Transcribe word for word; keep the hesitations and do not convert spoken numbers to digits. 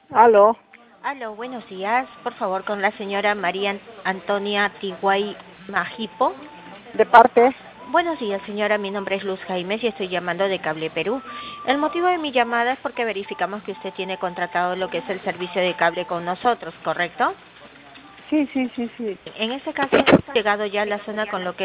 Aló, Aló, buenos días. Por favor, con la señora María Ant- Antonia Tiguay Majipo. ¿de parte? Buenos días, señora. Mi nombre es Luz Jaimes y estoy llamando de Cable Perú. El motivo de mi llamada es porque verificamos que usted tiene contratado lo que es el servicio de cable con nosotros, ¿correcto? Sí, sí, sí, sí. En este caso, hemos llegado ya a la zona con lo que